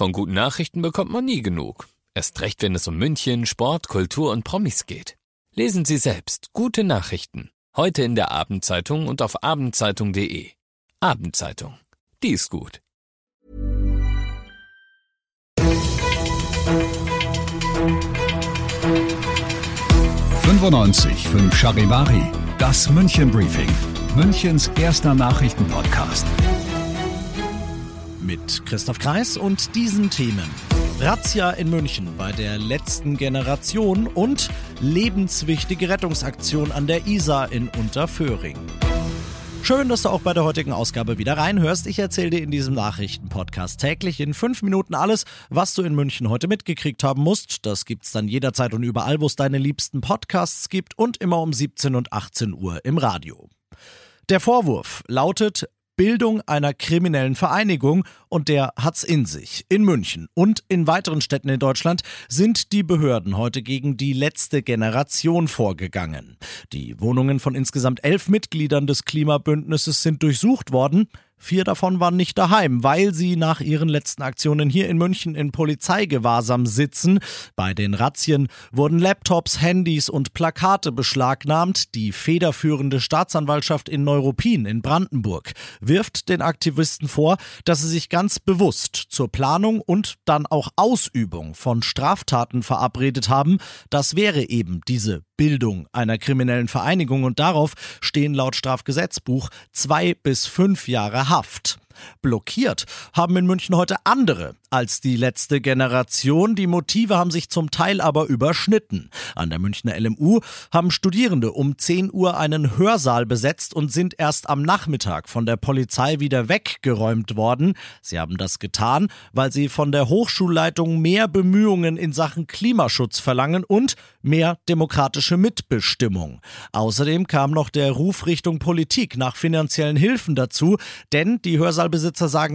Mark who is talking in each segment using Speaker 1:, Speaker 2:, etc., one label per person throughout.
Speaker 1: Von guten Nachrichten bekommt man nie genug. Erst recht, wenn es um München, Sport, Kultur und Promis geht. Lesen Sie selbst gute Nachrichten. Heute in der Abendzeitung und auf abendzeitung.de. Abendzeitung. Die ist gut.
Speaker 2: 95.5 Charivari, das München Briefing, Münchens erster Nachrichtenpodcast.
Speaker 3: Mit Christoph Kreis und diesen Themen. Razzia in München bei der letzten Generation und lebenswichtige Rettungsaktion an der Isar in Unterföhring. Schön, dass du auch bei der heutigen Ausgabe wieder reinhörst. Ich erzähle dir in diesem Nachrichtenpodcast täglich in 5 Minuten alles, was du in München heute mitgekriegt haben musst. Das gibt's dann jederzeit und überall, wo es deine liebsten Podcasts gibt und immer um 17 und 18 Uhr im Radio. Der Vorwurf lautet Bildung einer kriminellen Vereinigung und der hat's in sich. In München und in weiteren Städten in Deutschland sind die Behörden heute gegen die letzte Generation vorgegangen. Die Wohnungen von insgesamt 11 Mitgliedern des Klimabündnisses sind durchsucht worden. 4 davon waren nicht daheim, weil sie nach ihren letzten Aktionen hier in München in Polizeigewahrsam sitzen. Bei den Razzien wurden Laptops, Handys und Plakate beschlagnahmt. Die federführende Staatsanwaltschaft in Neuruppin in Brandenburg wirft den Aktivisten vor, dass sie sich ganz bewusst zur Planung und dann auch Ausübung von Straftaten verabredet haben. Das wäre eben diese Bildung einer kriminellen Vereinigung und darauf stehen laut Strafgesetzbuch 2 bis 5 Jahre Haft. Blockiert haben in München heute andere als die letzte Generation. Die Motive haben sich zum Teil aber überschnitten. An der Münchner LMU haben Studierende um 10 Uhr einen Hörsaal besetzt und sind erst am Nachmittag von der Polizei wieder weggeräumt worden. Sie haben das getan, weil sie von der Hochschulleitung mehr Bemühungen in Sachen Klimaschutz verlangen und mehr demokratische Mitbestimmung. Außerdem kam noch der Ruf Richtung Politik nach finanziellen Hilfen dazu, denn die Hörsaalbesitzer sagen,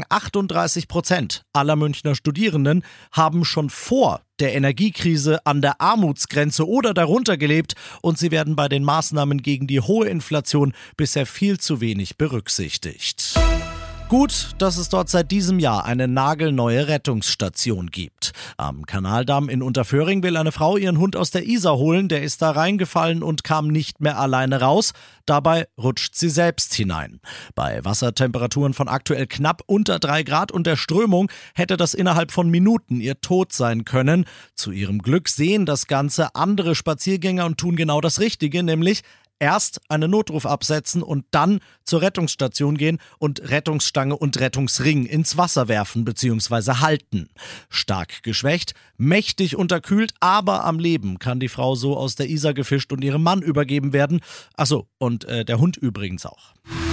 Speaker 3: 38% aller Münchner Studierenden haben schon vor der Energiekrise an der Armutsgrenze oder darunter gelebt und sie werden bei den Maßnahmen gegen die hohe Inflation bisher viel zu wenig berücksichtigt. Gut, dass es dort seit diesem Jahr eine nagelneue Rettungsstation gibt. Am Kanaldamm in Unterföhring will eine Frau ihren Hund aus der Isar holen. Der ist da reingefallen und kam nicht mehr alleine raus. Dabei rutscht sie selbst hinein. Bei Wassertemperaturen von aktuell knapp unter 3 Grad und der Strömung hätte das innerhalb von Minuten ihr Tod sein können. Zu ihrem Glück sehen das Ganze andere Spaziergänger und tun genau das Richtige, nämlich erst einen Notruf absetzen und dann zur Rettungsstation gehen und Rettungsstange und Rettungsring ins Wasser werfen bzw. halten. Stark geschwächt, mächtig unterkühlt, aber am Leben kann die Frau so aus der Isar gefischt und ihrem Mann übergeben werden. Achso, und der Hund übrigens auch.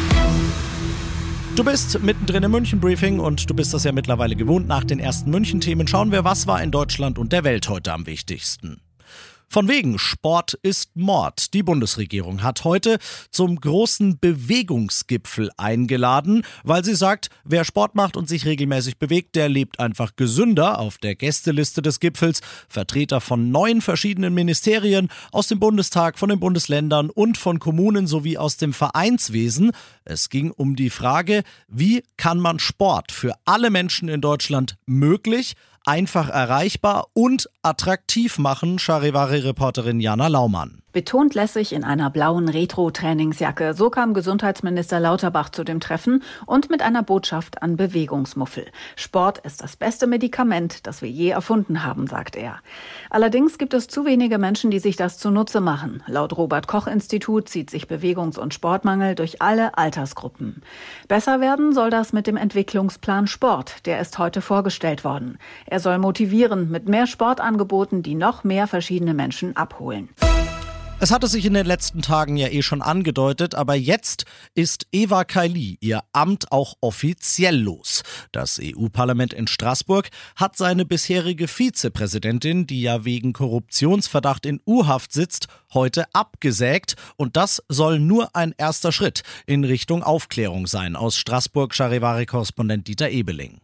Speaker 3: Du bist mittendrin im München-Briefing und du bist das ja mittlerweile gewohnt. Nach den ersten München-Themen schauen wir, was war in Deutschland und der Welt heute am wichtigsten. Von wegen Sport ist Mord. Die Bundesregierung hat heute zum großen Bewegungsgipfel eingeladen, weil sie sagt, wer Sport macht und sich regelmäßig bewegt, der lebt einfach gesünder. Auf der Gästeliste des Gipfels Vertreter von 9 verschiedenen Ministerien, aus dem Bundestag, von den Bundesländern und von Kommunen sowie aus dem Vereinswesen. Es ging um die Frage, wie kann man Sport für alle Menschen in Deutschland möglich, einfach erreichbar und attraktiv machen, Charivari-Reporterin Jana Laumann.
Speaker 4: Betont lässig in einer blauen Retro-Trainingsjacke. So kam Gesundheitsminister Lauterbach zu dem Treffen und mit einer Botschaft an Bewegungsmuffel. Sport ist das beste Medikament, das wir je erfunden haben, sagt er. Allerdings gibt es zu wenige Menschen, die sich das zunutze machen. Laut Robert-Koch-Institut zieht sich Bewegungs- und Sportmangel durch alle Altersgruppen. Besser werden soll das mit dem Entwicklungsplan Sport. Der ist heute vorgestellt worden. Er soll motivieren mit mehr Sportangeboten, die noch mehr verschiedene Menschen abholen.
Speaker 3: Es hatte sich in den letzten Tagen ja schon angedeutet, aber jetzt ist Eva Kaili ihr Amt auch offiziell los. Das EU-Parlament in Straßburg hat seine bisherige Vizepräsidentin, die ja wegen Korruptionsverdacht in U-Haft sitzt, heute abgesägt. Und das soll nur ein erster Schritt in Richtung Aufklärung sein. Aus Straßburg Charivari-Korrespondent Dieter Ebeling.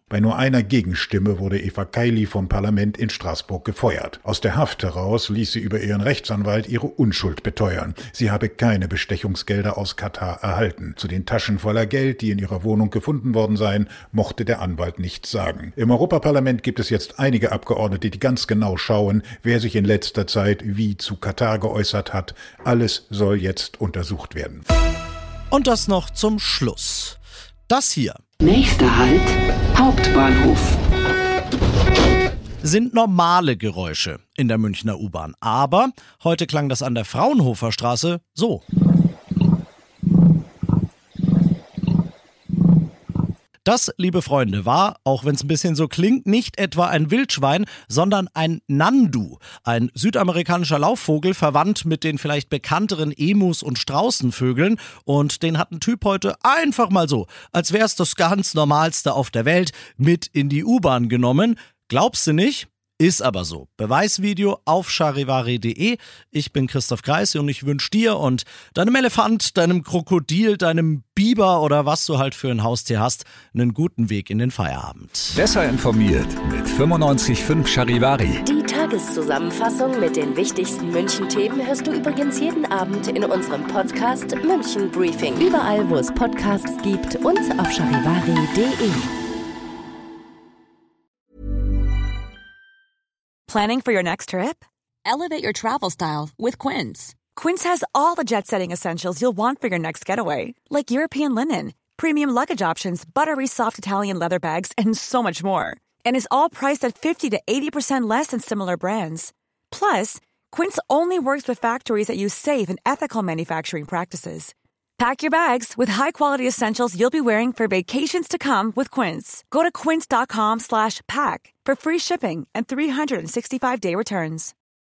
Speaker 5: Bei nur einer Gegenstimme wurde Eva Kaili vom Parlament in Straßburg gefeuert. Aus der Haft heraus ließ sie über ihren Rechtsanwalt ihre Unschuld beteuern. Sie habe keine Bestechungsgelder aus Katar erhalten. Zu den Taschen voller Geld, die in ihrer Wohnung gefunden worden seien, mochte der Anwalt nichts sagen. Im Europaparlament gibt es jetzt einige Abgeordnete, die ganz genau schauen, wer sich in letzter Zeit wie zu Katar geäußert hat. Alles soll jetzt untersucht werden.
Speaker 3: Und das noch zum Schluss. Das hier.
Speaker 6: Nächster Halt, Hauptbahnhof.
Speaker 3: Sind normale Geräusche in der Münchner U-Bahn. Aber heute klang das an der Fraunhofer Straße so. Das, liebe Freunde, war, auch wenn es ein bisschen so klingt, nicht etwa ein Wildschwein, sondern ein Nandu, ein südamerikanischer Laufvogel, verwandt mit den vielleicht bekannteren Emus und Straußenvögeln. Und den hat ein Typ heute einfach mal so, als wäre es das ganz Normalste auf der Welt, mit in die U-Bahn genommen. Glaubst du nicht? Ist aber so. Beweisvideo auf charivari.de. Ich bin Christoph Kreis und ich wünsche dir und deinem Elefant, deinem Krokodil, deinem Biber oder was du halt für ein Haustier hast, einen guten Weg in den Feierabend.
Speaker 2: Besser informiert mit 95.5 Charivari.
Speaker 7: Die Tageszusammenfassung mit den wichtigsten München-Themen hörst du übrigens jeden Abend in unserem Podcast München Briefing. Überall, wo es Podcasts gibt und auf charivari.de.
Speaker 8: Planning for your next trip? Elevate your travel style with Quince. Quince has all the jet-setting essentials you'll want for your next getaway, like European linen, premium luggage options, buttery soft Italian leather bags, and so much more. And is all priced at 50 to 80% less than similar brands. Plus, Quince only works with factories that use safe and ethical manufacturing practices. Pack your bags with high-quality essentials you'll be wearing for vacations to come with Quince. Go to quince.com/pack for free shipping and 365-day returns.